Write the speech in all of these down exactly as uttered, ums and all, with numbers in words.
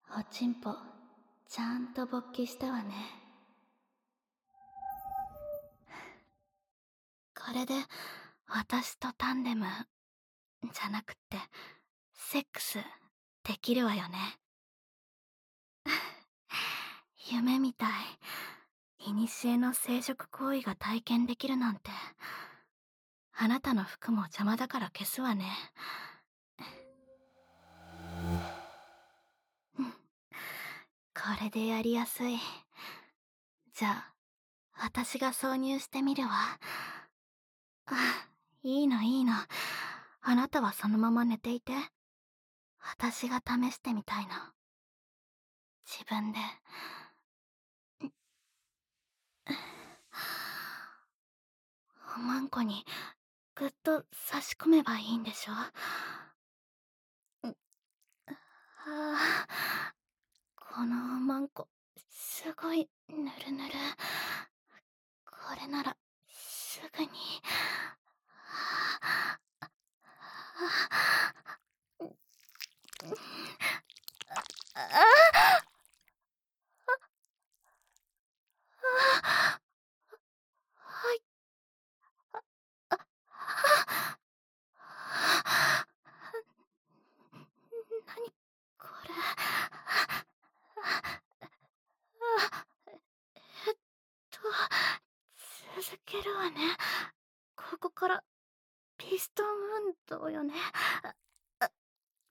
おちんぽちゃんと勃起したわね。これで私とタンデムじゃなくってセックスできるわよね。夢みたい。古の生殖行為が体験できるなんて。あなたの服も邪魔だから消すわね。これでやりやすい。じゃあ私が挿入してみるわ。あ、いいのいいの。あなたはそのまま寝ていて。私が試してみたいの。自分で。おまんこにぐっと差し込めばいいんでしょ。ああ、このおまんこすごいぬるぬる。これならすぐに。はい。何これ。えっと続けるわね。ここからピストン運動よね。ああ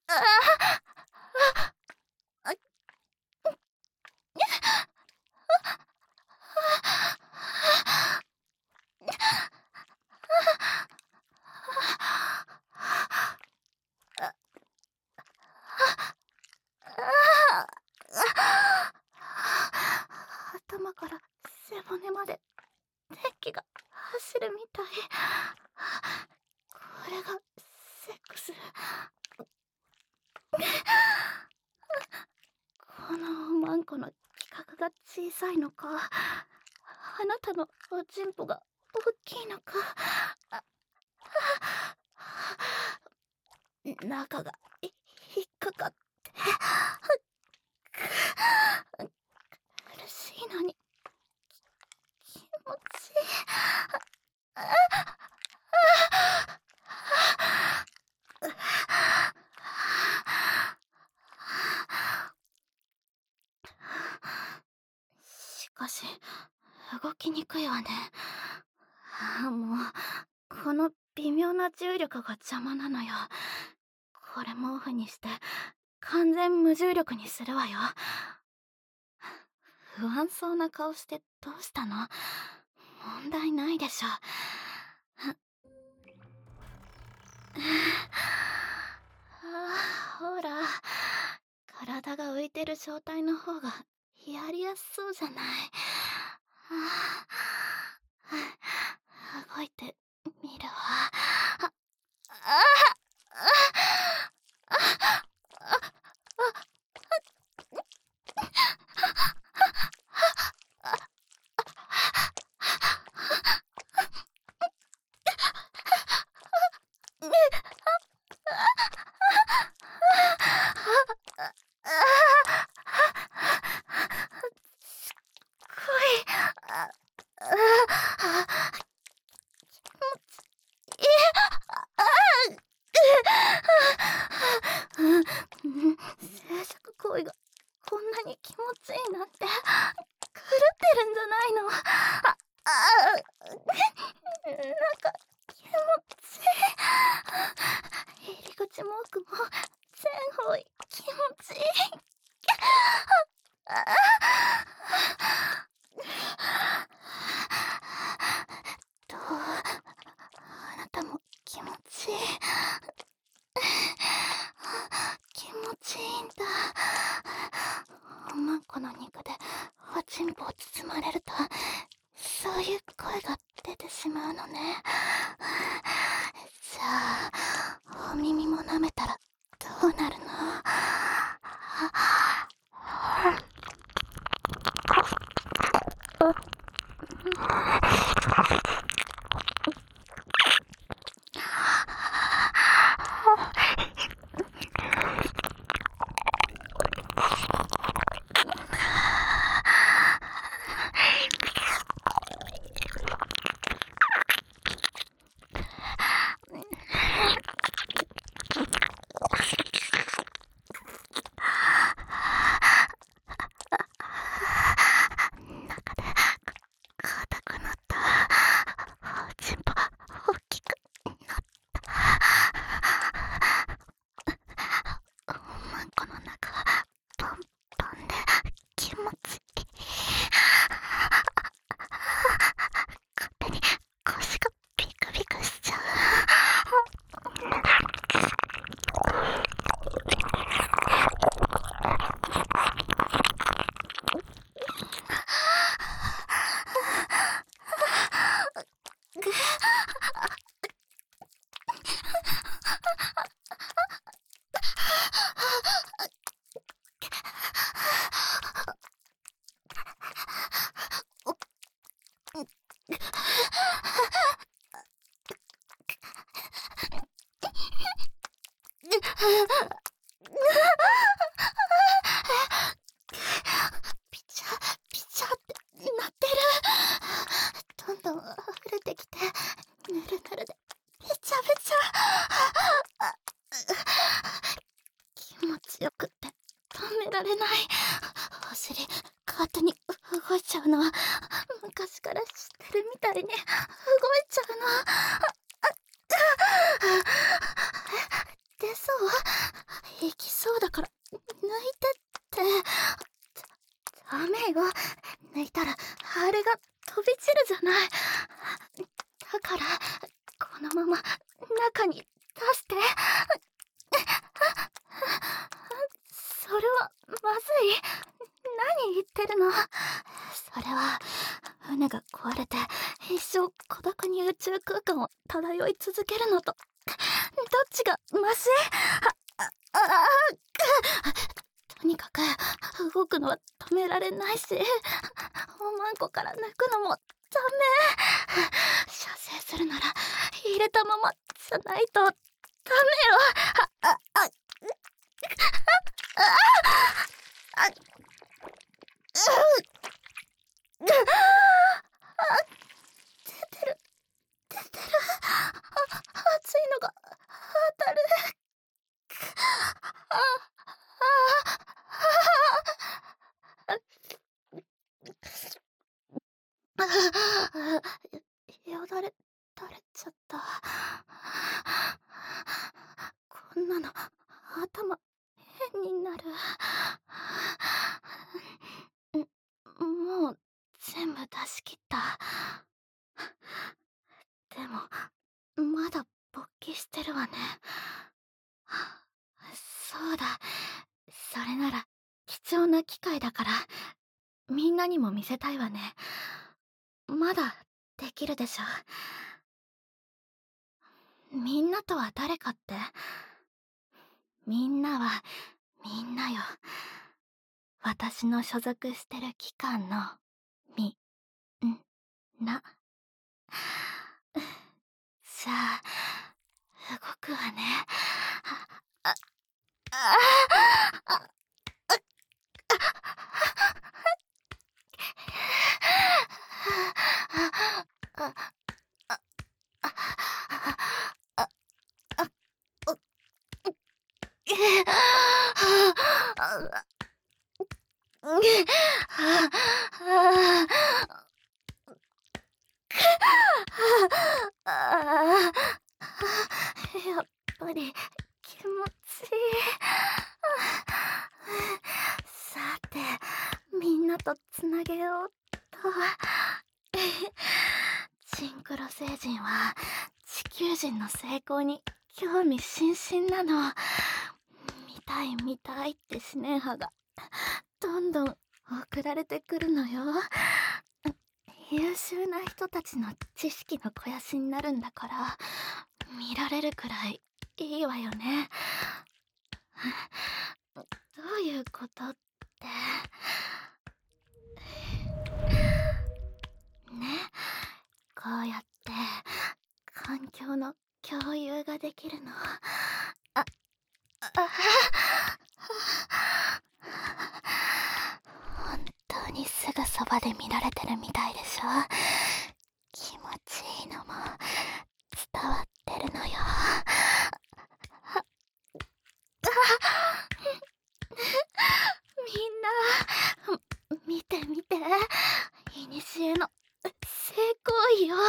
頭から背骨まで電気が走るみたい。これがセックス。このおまんこの規格が小さいのか、あなたのおちんぽが大きいのか。中が引っかかって苦しいのに気持ちいい。しかし動きにくいわね。もうこの微妙な重力が邪魔なのよ。これもオフにして完全無重力にするわよ。不安そうな顔してどうしたの？問題ないでしょ。ほら、体が浮いてる状態の方がやりやすそうじゃない。動いてみるわ。生殖行為がこんなに気持ちいいなんて狂ってるんじゃないの。ああなんか気持ちいい。入り口も奥も全方位気持ちいい。どう、あなたも気持ちいい。気持ちいいんだ。おまんこの肉でおちんぽを包まれるとそういう声が出てしまうのね。じゃあお耳も舐めたらどうなるの？ ピチャピチャってなってる。どんどん溢れてきて、ぬるぬるでべちゃべちゃ。気持ちよくって止められない。お尻勝手に動いちゃうの。昔から知ってるみたいに動いちゃうの。出そう、行きそうだから抜いてって。ダメよ、抜いたらあれが飛び散るじゃない。だからこのまま中に出して。それはまずい。何言ってるの。それは船が壊れて一生孤独に宇宙空間を漂い続けるのとどっちがマシ？あ、あ、あ、とにかく動くのは止められないし、おまんこから抜くのもダメ。射精するなら入れたままじゃないとダメよ。あ、あ、あ、あ、あ、う、あ、出てる、出てる。あ、熱いのが当たる。あ、あ、あ、あ、よだれ垂れちゃった。こんなの頭変になる。ん、もう全部出し切った。でもまだ勃起してるわね。そうだ、それなら貴重な機会だからみんなにも見せたいわね。まだできるでしょ。みんなとは誰かって？みんなはみんなよ。私の所属してる機関のみんな。じゃあ動くわね。あ、あ、あ、あ、やっぱり気持ちいい。さて、みんなとつなげようっと。シンクロ星人は地球人の成功に興味津々なの。見たい見たいって思念派がどんどん送られてくるのよ。優秀な人たちの知識の肥やしになるんだから見られるくらいいいわよね。どういうことってね、こうやって環境の共有ができるの。あ、あ、本当にすぐそばで見られてるみたいでしょ。気持ちいいのも伝わってるのよ。みんな見て見て、いにしえの性行為よ。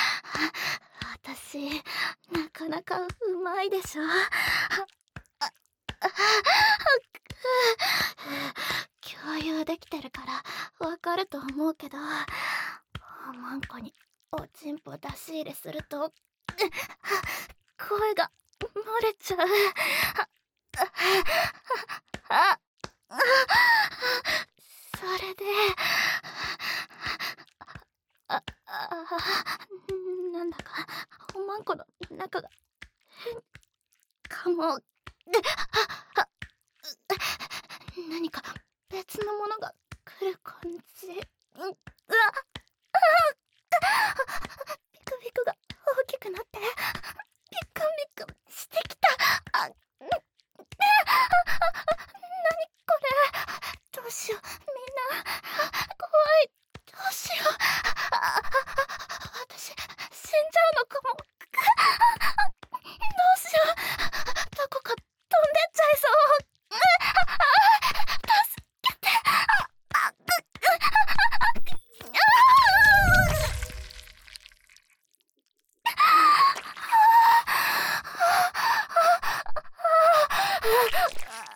私なかなかうまいでしょ。共有できてるからわかると思うけど、おまんこにおちんぽ出し入れすると声が漏れちゃう。あ、あ、それであ、あ、なんだかおまんこの中が変かも。何か別のものが来る感じ。うわ、ビクビクが大きくなってビクビクしてきた。あ、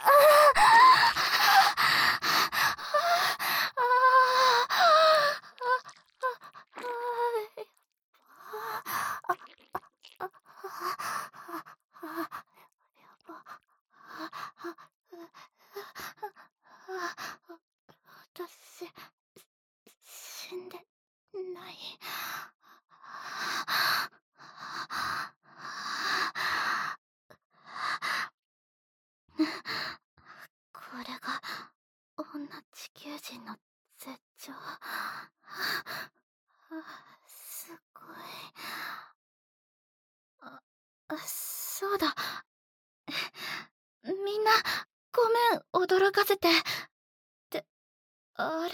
私死んでない。これが女地球人の絶頂。すごい。あ、そうだ。みんなごめん驚かせて。ってあれ、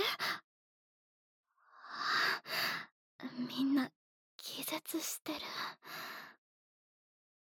みんな気絶してる。